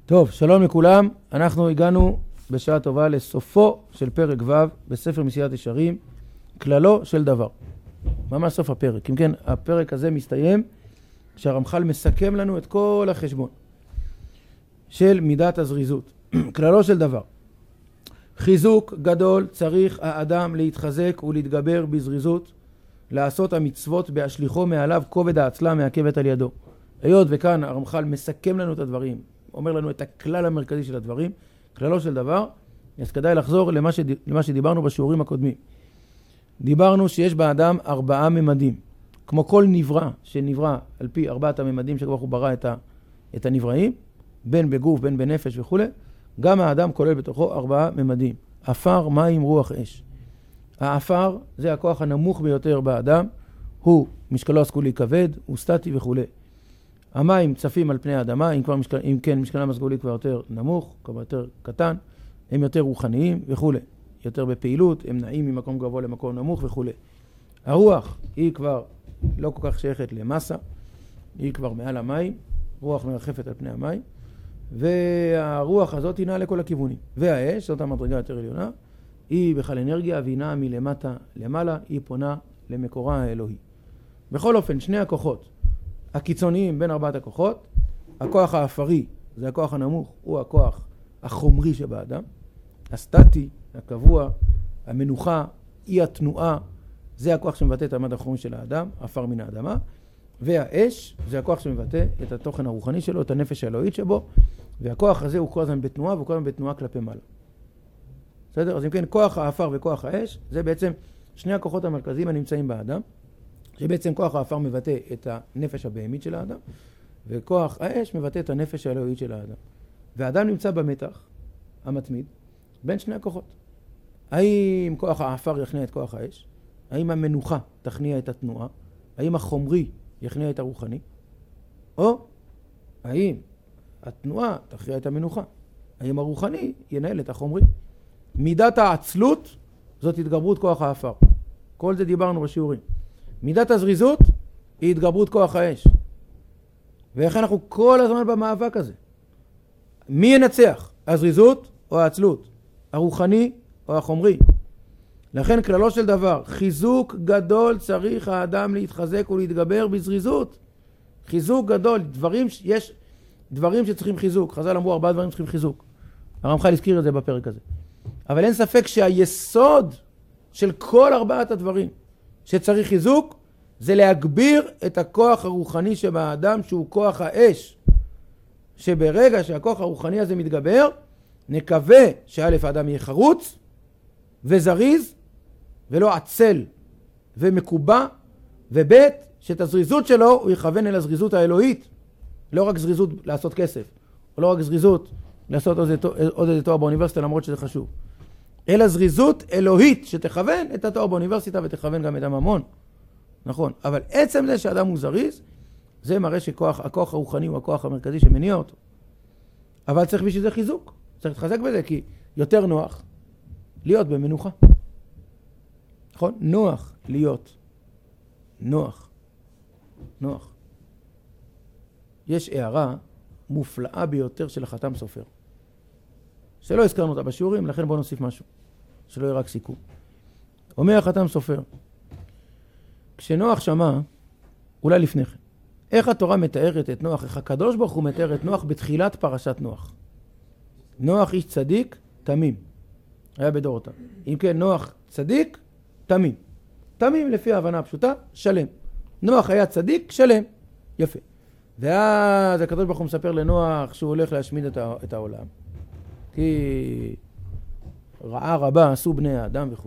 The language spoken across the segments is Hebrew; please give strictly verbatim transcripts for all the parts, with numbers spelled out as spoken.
טוב, שלום לכולם. אנחנו הגענו בשעה טובה לסופו של פרק ו' בספר מסיעת ישרים, כללו של דבר. ממש סוף הפרק. אם כן, הפרק הזה מסתיים כשהרמח"ל מסכם לנו את כל החשבון של מידת הזריזות. כללו של דבר. חיזוק גדול צריך האדם להתחזק ולהתגבר בזריזות, לעשות המצוות בהשליחו מעליו כובד העצלה מעכבת על ידו. היות וכאן הרמח"ל מסכם לנו את הדברים, אומר לנו את הכלל המרכזי של הדברים, כללו של דבר, אז כדאי לחזור למה, שד... למה שדיברנו בשיעורים הקודמים. דיברנו שיש באדם ארבעה ממדים. כמו כל נברא שנברא על פי ארבעת הממדים שכבר הוא ברא את, ה... את הנבראים, בין בגוף, בין בנפש וכו', גם האדם כולל בתוכו ארבעה ממדים. אפר, מים, רוח, אש. האפר זה הכוח הנמוך ביותר באדם, הוא משקלו הסגולי כבד, הוא סטטי וכו'. המים צפים על פני האדמה, אם, כבר משקל, אם כן משקלם הסגולי כבר יותר נמוך, כבר יותר קטן, הם יותר רוחניים וכו'. יותר בפעילות, הם נעים ממקום גבוה למקום נמוך וכו'. הרוח היא כבר לא כל כך שייכת למסה, היא כבר מעל המים, רוח מרחפת על פני המים, והרוח הזאת היא נעה לכל הכיוונים. והאש, זאת המדרגה יותר עליונה, היא בכלל אנרגיה, והיא נעה מלמטה למעלה, היא פונה למקורה האלוהי. בכל אופן, שני הכוחות הקיצוניים בין ארבעת הכוחות, הכוח האפרי, זה הכוח הנמוך, הוא הכוח החומרי שבאדם, הסטטי, הקבוע, המנוחה, אי התנועה, זה הכוח שמבטא את המד החומרי של האדם, אפר מן האדמה, והאש זה הכוח שמבטא את התוכן הרוחני שלו, את הנפש האלוהית שבו, והכוח הזה הוא כל הזמן בתנועה, והוא כל הזמן בתנועה כלפי מעלה. בסדר? אז אם כן, כוח האפר וכוח האש, זה בעצם שני הכוחות המרכזיים הנמצאים באדם, שבעצם כוח האפר מבטא את הנפש הבהמית של האדם, וכוח האש מבטא את הנפש האלוהית של האדם. והאדם נמצא במתח המתמיד בין שני הכוחות. האם כוח האפר יכניע את כוח האש? האם המנוחה תכניע את התנועה? האם החומרי יכניע את הרוחני? או האם התנועה תכניע את המנוחה? האם הרוחני ינהל את החומרי? מידת העצלות זאת התגברות כוח האפר. כל זה דיברנו בשיעורים. מידת הזריזות היא התגברות כוח האש. ואיך אנחנו כל הזמן במאבק הזה. מי ינצח? הזריזות או העצלות? הרוחני או החומרי? לכן כללו של דבר, חיזוק גדול צריך האדם להתחזק ולהתגבר בזריזות. חיזוק גדול, דברים, יש דברים שצריכים חיזוק. חז"ל אמרו ארבעה דברים צריכים חיזוק. הרמח"ל הזכיר את זה בפרק הזה. אבל אין ספק שהיסוד של כל ארבעת הדברים שצריך חיזוק, זה להגביר את הכוח הרוחני שבאדם, שהוא כוח האש. שברגע שהכוח הרוחני הזה מתגבר, נקווה שא' האדם יהיה חרוץ וזריז, ולא עצל ומקובע, וב' שאת הזריזות שלו הוא יכוון אל הזריזות האלוהית. לא רק זריזות לעשות כסף, או לא רק זריזות לעשות עוד איזה תואר באוניברסיטה, למרות שזה חשוב. אלא זריזות אלוהית שתכוון את התואר באוניברסיטה ותכוון גם את הממון. נכון, אבל עצם זה שאדם הוא זריז, זה מראה שהכוח הרוחני הוא הכוח המרכזי שמניע אותו. אבל צריך בשביל זה חיזוק. צריך להתחזק בזה, כי יותר נוח להיות במנוחה. נכון? נוח להיות. נוח. נוח. יש הערה מופלאה ביותר של החתם סופר. שלא הזכרנו אותה בשיעורים, לכן בואו נוסיף משהו. שלא יהיה רק סיכום. אומר החתם סופר, כשנוח שמע, אולי לפני כן, איך התורה מתארת את נוח, איך הקדוש ברוך הוא מתאר את נוח בתחילת פרשת נוח. נוח איש צדיק, תמים. היה בדורותם. אם כן, נוח צדיק, תמים. תמים לפי ההבנה הפשוטה, שלם. נוח היה צדיק, שלם. יפה. ואז הקדוש ברוך הוא מספר לנוח שהוא הולך להשמיד את העולם. כי רעה רבה עשו בני האדם וכו'.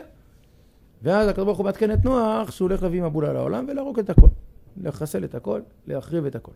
ואז הקדוש ברוך הוא מתקן את נוח שהוא הולך להביא מבול על העולם ולהרוג את הכל. לחסל את הכל, להחריב את הכל.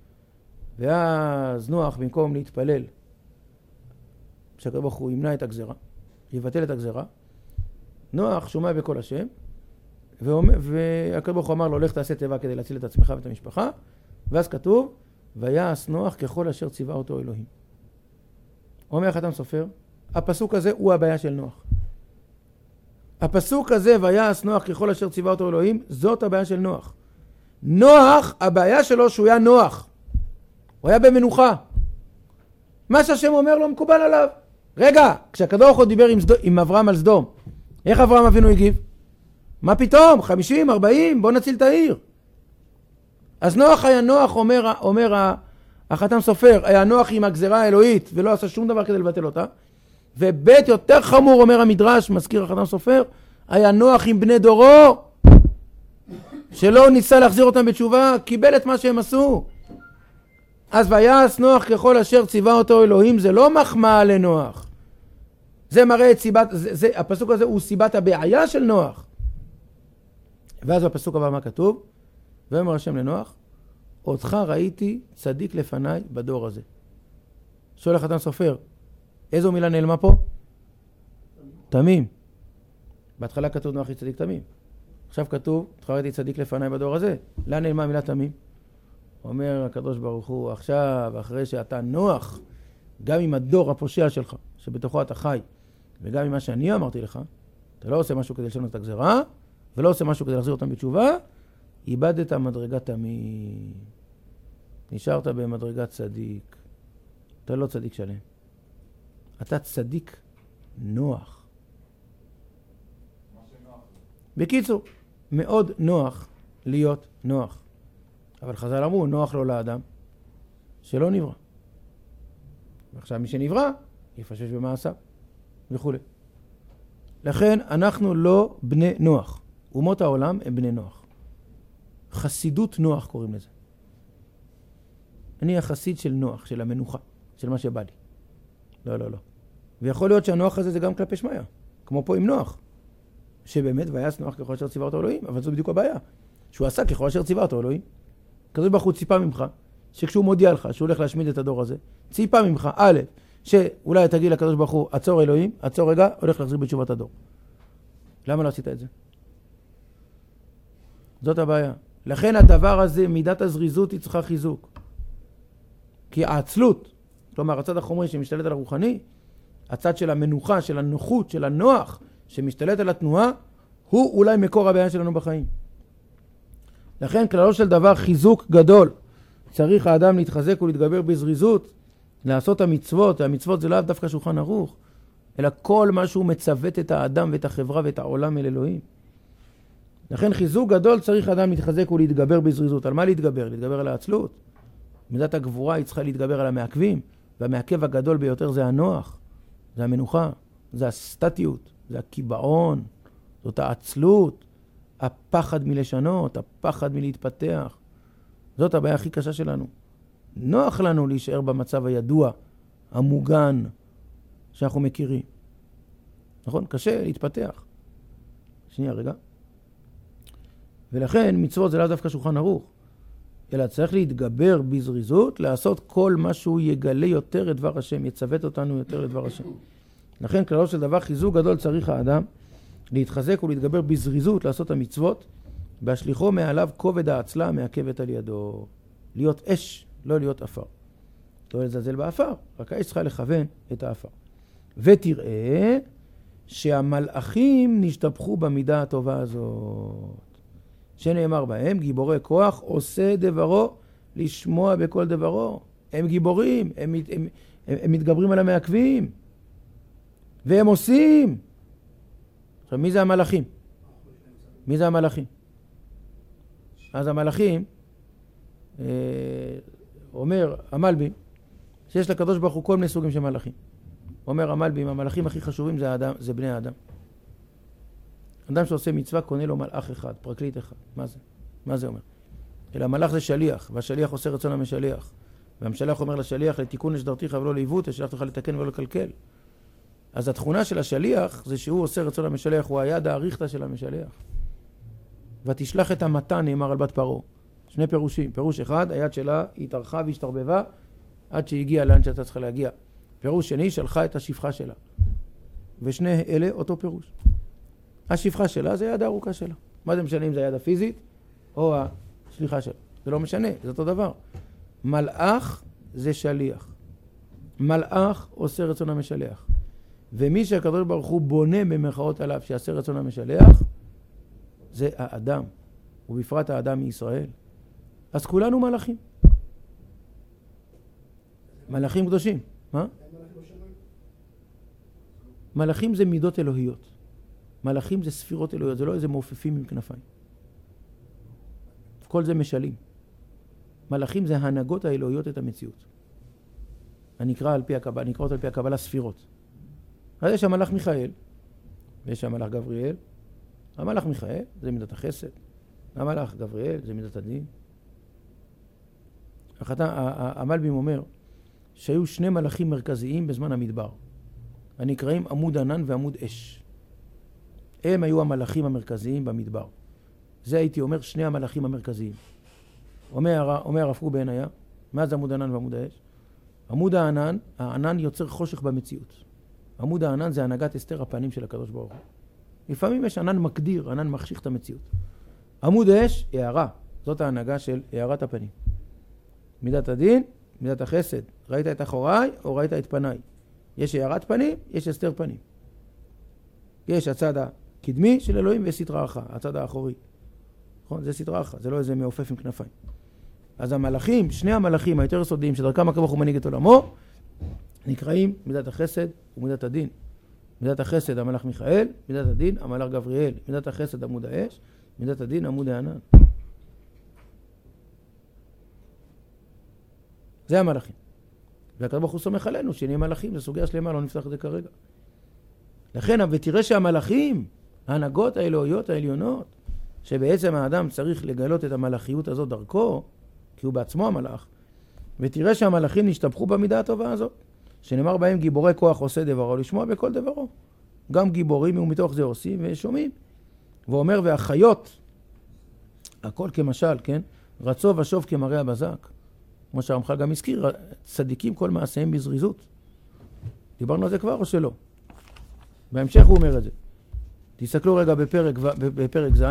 ואז נוח במקום להתפלל שהקדוש ברוך הוא ימנע את הגזרה, יבטל את הגזרה, נוח שומע בקול השם, והקדוש ברוך הוא אמר לו, לך תעשה טבע כדי להציל את עצמך ואת המשפחה, ואז כתוב, ויעש נוח ככל אשר ציווה אותו אלוהים. אומר החתם סופר, הפסוק הזה הוא הבעיה של נוח. הפסוק הזה, ויעש נוח ככל אשר ציווה אותו אלוהים, זאת הבעיה של נוח. נוח, הבעיה שלו שהוא היה נוח. הוא היה במנוחה. מה שהשם אומר לא מקובל עליו. רגע, כשהקדוש ברוך הוא דיבר עם, סדום, עם אברהם על סדום, איך אברהם אבינו הגיב? מה פתאום? חמישים, ארבעים, בוא נציל את העיר. אז נוח היה נוח, אומר, אומר החתם סופר, היה נוח עם הגזרה האלוהית ולא עשה שום דבר כדי לבטל אותה. ובית יותר חמור, אומר המדרש, מזכיר החתם סופר, היה נוח עם בני דורו, שלא ניסה להחזיר אותם בתשובה, קיבל את מה שהם עשו. אז ויעש נוח ככל אשר ציווה אותו אלוהים, זה לא מחמאה לנוח. זה מראה את סיבת, זה, זה, הפסוק הזה הוא סיבת הבעיה של נוח. ואז בפסוק הבא מה כתוב? ואומר השם לנוח, אותך ראיתי צדיק לפניי בדור הזה. שואל החתם סופר, איזו מילה נעלמה פה? תמים. בהתחלה כתוב נוח היא צדיק תמים. עכשיו כתוב, אותך ראיתי צדיק לפניי בדור הזה. לאן נעלמה המילה תמים? אומר הקדוש ברוך הוא, עכשיו, אחרי שאתה נוח, גם עם הדור הפושע שלך, שבתוכו אתה חי, וגם עם מה שאני אמרתי לך, אתה לא עושה משהו כדי לשנות את הגזרה, ולא עושה משהו כדי להחזיר אותם בתשובה, איבדת מדרגת תמים. נשארת במדרגת צדיק. אתה לא צדיק שלם. אתה צדיק נוח. בקיצור, מאוד נוח להיות נוח. אבל חז"ל אמרו, נוח לו לאדם שלא נברא. ועכשיו מי שנברא, יפשש במעשיו וכו'. לכן אנחנו לא בני נוח. אומות העולם הם בני נוח. חסידות נוח קוראים לזה. אני החסיד של נוח, של המנוחה, של מה שבא לי. לא, לא, לא. ויכול להיות שהנוח הזה זה גם כלפי שמיה, כמו פה עם נוח. שבאמת ויעש נוח ככל אשר ציווה אותו אלוהים, אבל זו בדיוק הבעיה. שהוא עשה ככל אשר ציווה אותו אלוהים. הקדוש ברוך הוא ציפה ממך, שכשהוא מודיע לך שהוא הולך להשמיד את הדור הזה, ציפה ממך, א', שאולי תגיד לקדוש ברוך הוא, עצור אלוהים, עצור רגע, הולך להחזיר בתשובת הדור. למה לא עשית את זה? זאת הבעיה. לכן הדבר הזה, מידת הזריזות היא צריכה חיזוק. כי העצלות, כלומר הצד החומרי שמשתלט על הרוחני, הצד של המנוחה, של הנוחות, של הנוח, שמשתלט על התנועה, הוא אולי מקור הבעיה שלנו בחיים. לכן כללו של דבר חיזוק גדול. צריך האדם להתחזק ולהתגבר בזריזות, לעשות המצוות, והמצוות זה לא דווקא שולחן ערוך, אלא כל מה שהוא מצוות את האדם ואת החברה ואת העולם אל אלוהים. לכן חיזוק גדול צריך האדם להתחזק ולהתגבר בזריזות. על מה להתגבר? להתגבר על העצלות. מידת הגבורה היא צריכה להתגבר על המעכבים, והמעכב הגדול ביותר זה הנוח, זה המנוחה, זה הסטטיות, זה הקיבעון, זאת העצלות, הפחד מלשנות, הפחד מלהתפתח. זאת הבעיה הכי קשה שלנו. נוח לנו להישאר במצב הידוע, המוגן, שאנחנו מכירים. נכון? קשה להתפתח. שנייה רגע. ולכן מצוות זה לא דווקא שולחן ערוך, אלא צריך להתגבר בזריזות, לעשות כל מה שהוא יגלה יותר את דבר השם, יצוות אותנו יותר לדבר השם. לכן כללו של דבר חיזוק גדול צריך האדם להתחזק ולהתגבר בזריזות, לעשות המצוות, בהשליחו מעליו כובד העצלה מעכבת על ידו. להיות אש, לא להיות אפר. לא לזלזל באפר, רק האש צריכה לכוון את האפר. ותראה שהמלאכים נשתבחו במידה הטובה הזאת. שנאמר בהם, גיבורי כוח עושה דברו לשמוע בכל דברו. הם גיבורים, הם, הם, הם, הם מתגברים על המעכבים. והם עושים. עכשיו, מי זה המלאכים? מי זה המלאכים? אז המלאכים, אה, אומר המלבים, שיש לקדוש ברוך הוא כל מיני סוגים של מלאכים. אומר המלבים, המלאכים הכי חשובים זה, האדם, זה בני האדם. אדם שעושה מצווה קונה לו מלאך אחד, פרקליט אחד. מה זה? מה זה אומר? אלא מלאך זה שליח, והשליח עושה רצון המשליח. והמשליח אומר לשליח, לתיקון לשדרתיך ולא לעיוות, השליח תוכל לתקן ולא לקלקל. אז התכונה של השליח זה שהוא עושה רצון המשליח, הוא היד האריכתא של המשליח. ותשלח את המתן, נאמר על בת פרעה. שני פירושים. פירוש אחד, היד שלה התארכה והשתרבבה עד שהגיעה לאן שאתה צריכה להגיע. פירוש שני, שלחה את השפחה שלה. ושני אלה אותו פירוש. השפחה שלה זה היד הארוכה שלה. מה זה משנה אם זה היד הפיזית או השליחה שלה? זה לא משנה, זה אותו דבר. מלאך זה שליח. מלאך עושה רצון המשלח. ומי שהקדוש ברוך הוא בונה במרכאות עליו שיעשה רצון המשלח, זה האדם, ובפרט האדם מישראל. אז כולנו מלאכים. מלאכים קדושים. מה? מלאכים זה מידות אלוהיות. מלאכים זה ספירות אלוהיות, זה לא איזה מעופפים עם כנפיים. כל זה משלים. מלאכים זה הנהגות האלוהיות את המציאות. הנקרא על פי הקבלה, נקראות על פי הקבלה ספירות. אז יש המלאך מיכאל, ויש המלאך גבריאל. המלאך מיכאל זה מידת החסד. המלאך גבריאל זה מידת הדין. המלבים אומר שהיו שני מלאכים מרכזיים בזמן המדבר. הנקראים עמוד ענן ועמוד אש. הם היו המלאכים המרכזיים במדבר. זה הייתי אומר שני המלאכים המרכזיים. אומר, אומר הרב קוק בעיניה, מה זה עמוד ענן ועמוד האש? עמוד הענן, הענן יוצר חושך במציאות. עמוד הענן זה הנהגת הסתר הפנים של הקדוש ברוך הוא. לפעמים יש ענן מקדיר, ענן מחשיך את המציאות. עמוד האש, הערה. זאת ההנהגה של הערת הפנים. מידת הדין, מידת החסד. ראית את אחוריי או ראית את פניי? יש הערת פנים, יש הסתר פנים. יש הצד הקדמי של אלוהים ויש סטרה אחת, הצד האחורי. נכון? זה סטרה אחת, זה לא איזה מעופף עם כנפיים. אז המלאכים, שני המלאכים היותר יסודיים שדרכם הקדוש ברוך הוא מנהיג את עולמו, נקראים מידת החסד ומידת הדין. מידת החסד המלאך מיכאל, מידת הדין המלאך גבריאל, מידת החסד עמוד האש, מידת הדין עמוד הענן. זה המלאכים. והקדוש ברוך הוא סומך עלינו שנהיה מלאכים, זה סוגיה שלמה, לא נפתח את זה כרגע. לכן, ותראה שהמלאכים, ההנהגות האלוהיות העליונות, שבעצם האדם צריך לגלות את המלאכיות הזאת דרכו, כי הוא בעצמו המלאך, ותראה שהמלאכים נשתבחו במידה הטובה הזאת, שנאמר בהם גיבורי כוח עושה דברו, לשמוע בכל דברו. גם גיבורים ומתוך זה עושים ושומעים. ואומר, והחיות, הכל כמשל, כן? רצו ושוב כמראה הבזק. כמו שהרמח"ל גם הזכיר, צדיקים כל מעשיהם בזריזות. דיברנו על זה כבר או שלא? בהמשך הוא אומר את זה. תסתכלו רגע בפרק, בפרק ז',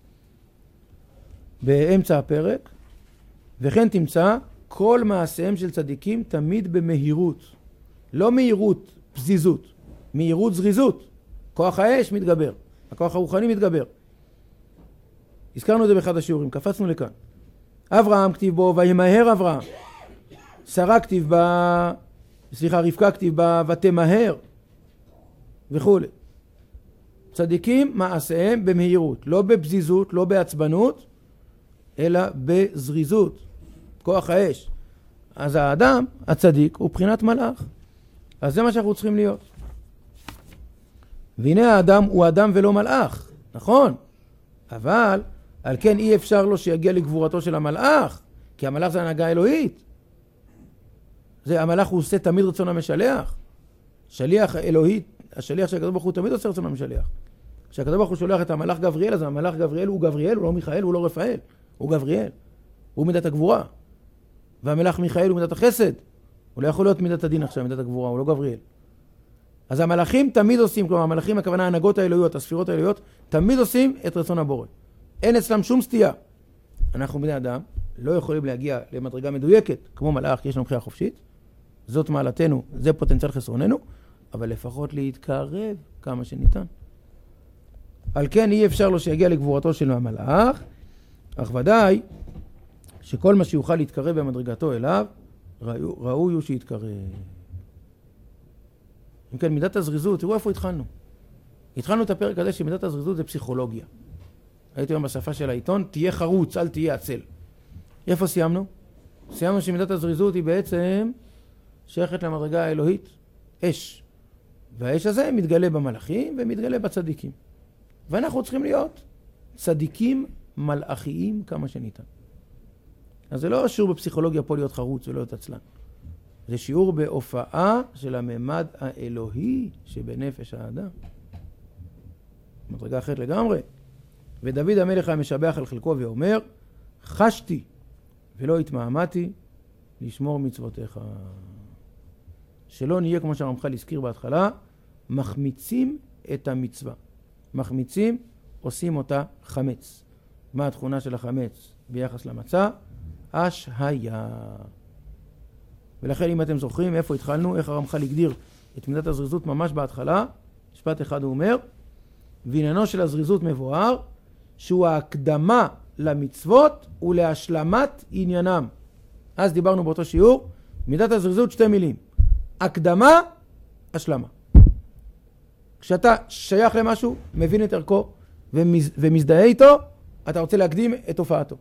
באמצע הפרק, וכן תמצא כל מעשיהם של צדיקים תמיד במהירות. לא מהירות, פזיזות. מהירות, זריזות. כוח האש מתגבר. הכוח הרוחני מתגבר. הזכרנו את זה באחד השיעורים, קפצנו לכאן. אברהם כתיב בו, וימהר אברהם. שרה כתיב בה, סליחה, רבקה כתיב בה, ותמהר. וכו'. צדיקים מעשיהם במהירות. לא בפזיזות, לא בעצבנות, אלא בזריזות. כוח האש. אז האדם, הצדיק, הוא בחינת מלאך. אז זה מה שאנחנו צריכים להיות. והנה האדם הוא אדם ולא מלאך. נכון. אבל על כן אי אפשר לו שיגיע לגבורתו של המלאך. כי המלאך זה הנהגה אלוהית. זה המלאך הוא עושה תמיד רצון המשלח. שליח אלוהית, השליח של הקדוש ברוך הוא תמיד עושה רצון המשלח. כשהקדוש ברוך הוא שולח את המלאך גבריאל, אז המלאך גבריאל הוא גבריאל, הוא לא מיכאל, הוא לא רפאל. הוא גבריאל. הוא מידת הגבורה. והמלאך מיכאל הוא מידת החסד. הוא לא יכול להיות מידת הדין עכשיו, מידת הגבורה, הוא לא גבריאל. אז המלאכים תמיד עושים, כלומר המלאכים, הכוונה ההנהגות האלוהיות, הספירות האלוהיות, תמיד עושים את רצון הבורא. אין אצלם שום סטייה. אנחנו בני אדם לא יכולים להגיע למדרגה מדויקת, כמו מלאך, כי יש לנו בחירה חופשית. זאת מעלתנו, זה פוטנציאל חסרוננו, אבל לפחות להתקרב כמה שניתן. על כן אי אפשר לו שיגיע לגבורתו של המלאך, אך ודאי שכל מה שיוכל להתקרב במדרגתו אליו, ראוי הוא שיתקרב. אם כן, מידת הזריזות, תראו איפה התחלנו. התחלנו את הפרק הזה שמידת הזריזות זה פסיכולוגיה. הייתי היום בשפה של העיתון, תהיה חרוץ, אל תהיה עצל. איפה סיימנו? סיימנו שמידת הזריזות היא בעצם שייכת למדרגה האלוהית, אש. והאש הזה מתגלה במלאכים ומתגלה בצדיקים. ואנחנו צריכים להיות צדיקים מלאכיים כמה שניתן. אז זה לא שיעור בפסיכולוגיה פה להיות חרוץ ולא להיות עצלן. זה שיעור בהופעה של הממד האלוהי שבנפש האדם. מדרגה אחרת לגמרי. ודוד המלך המשבח על חלקו ואומר, חשתי ולא התמהמהתי לשמור מצוותיך. שלא נהיה כמו שהרמח"ל הזכיר בהתחלה, מחמיצים את המצווה. מחמיצים, עושים אותה חמץ. מה התכונה של החמץ ביחס למצה? השהיה. ולכן אם אתם זוכרים איפה התחלנו, איך הרמח"ל הגדיר את מידת הזריזות ממש בהתחלה, משפט אחד הוא אומר, ועניינו של הזריזות מבואר, שהוא ההקדמה למצוות ולהשלמת עניינם. אז דיברנו באותו שיעור, מידת הזריזות שתי מילים. הקדמה, השלמה. כשאתה שייך למשהו, מבין את ערכו ומז... ומזדהה איתו, אתה רוצה להקדים את הופעתו.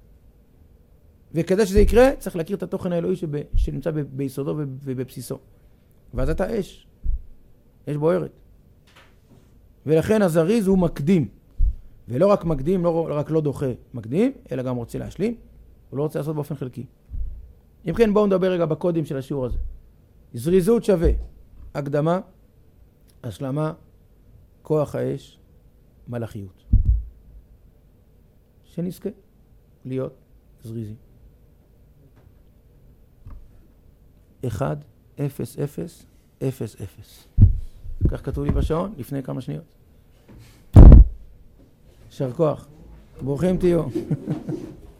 וכדי שזה יקרה, צריך להכיר את התוכן האלוהי שב... שנמצא ב... ביסודו וב... ובבסיסו. ואז אתה אש. אש בוערת. ולכן הזריז הוא מקדים. ולא רק מקדים, לא רק לא דוחה מקדים, אלא גם רוצה להשלים, הוא לא רוצה לעשות באופן חלקי. אם כן, בואו נדבר רגע בקודים של השיעור הזה. זריזות שווה, הקדמה, השלמה, כוח האש, מלאכיות. שנזכה להיות זריזים. אחד, אפס, אפס, אפס, אפס. כך כתוב לי בשעון לפני כמה שניות. שר כוח. ברוכים תהיו.